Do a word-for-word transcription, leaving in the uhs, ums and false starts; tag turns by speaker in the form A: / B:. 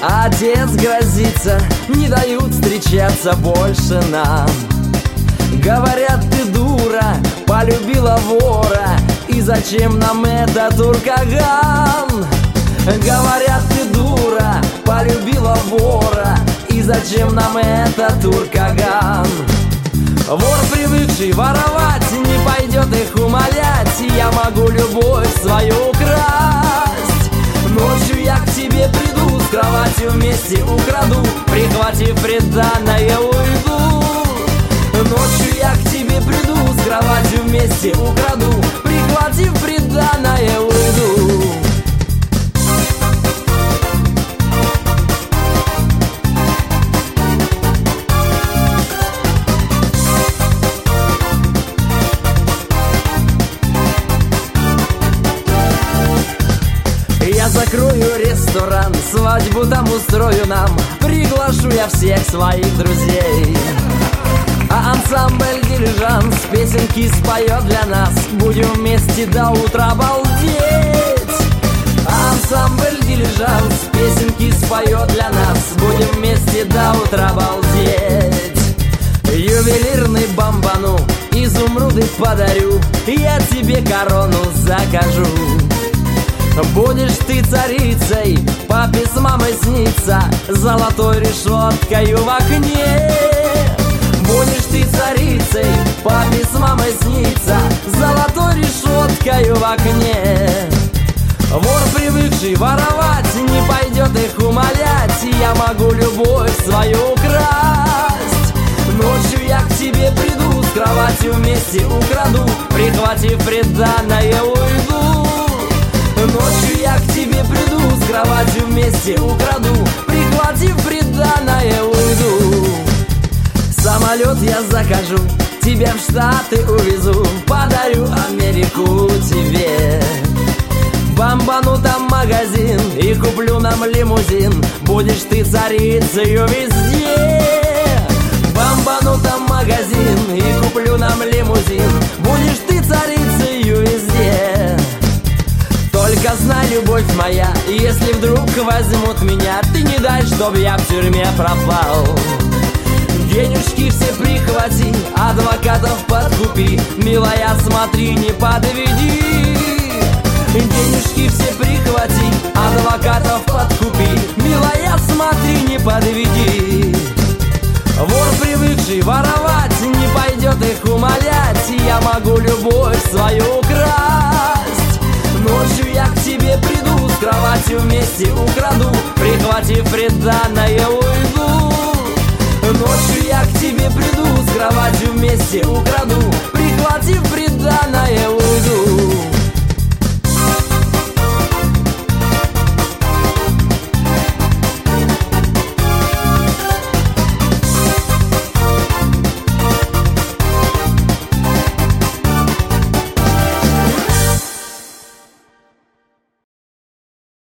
A: Отец грозится, не дают встречаться больше нам. Говорят, ты дура, полюбила вора, и зачем нам этот уркаган? Говорят, ты дура, полюбила вора, и зачем нам этот уркаган? Вор, привыкший воровать, не пойдет их умолять. Я могу любовь свою украсть. Ночью я к тебе приду, с кроватью вместе украду, прихватив приданное уйду. Ночью я к тебе приду, с кроватью вместе украду, прихватив приданное уйду. Я закрою ресторан, свадьбу там устрою нам, приглашу я всех своих друзей. А ансамбль «Дилижанс» песенки споет для нас, будем вместе до утра балдеть. А ансамбль «Дилижанс» песенки споет для нас, будем вместе до утра балдеть. Ювелирный бомбану, изумруды подарю, я тебе корону закажу. Будешь ты царицей, папе с мамой снится, золотой решеткою в окне. Будешь ты царицей, папе с мамой снится, золотой решеткою в окне. Вор, привыкший воровать, не пойдет их умолять. Я могу любовь свою украсть. Ночью я к тебе приду, с кроватью вместе украду, прихватив приданное уйду. Ночью я к тебе приду, с кроватью вместе украду, прихватив приданное уйду. Самолет я закажу, тебя в Штаты увезу, подарю Америку тебе. Бомбану там магазин и куплю нам лимузин, будешь ты царицею везде. Бомбану там магазин и куплю нам лимузин, будешь ты царицею везде. Только знай, любовь моя, если вдруг возьмут меня, ты не дай, чтоб я в тюрьме пропал. Денежки все прихвати, адвокатов подкупи, милая, смотри, не подведи. Денежки все прихвати, адвокатов подкупи, милая, смотри, не подведи. Вор, привыкший воровать, не пойдет их умолять. Я могу любовь свою украсть. Ночью я к тебе приду, с кроватью вместе украду, прихватив приданное уйду. Ночью я к тебе приду, с кроватью вместе украду.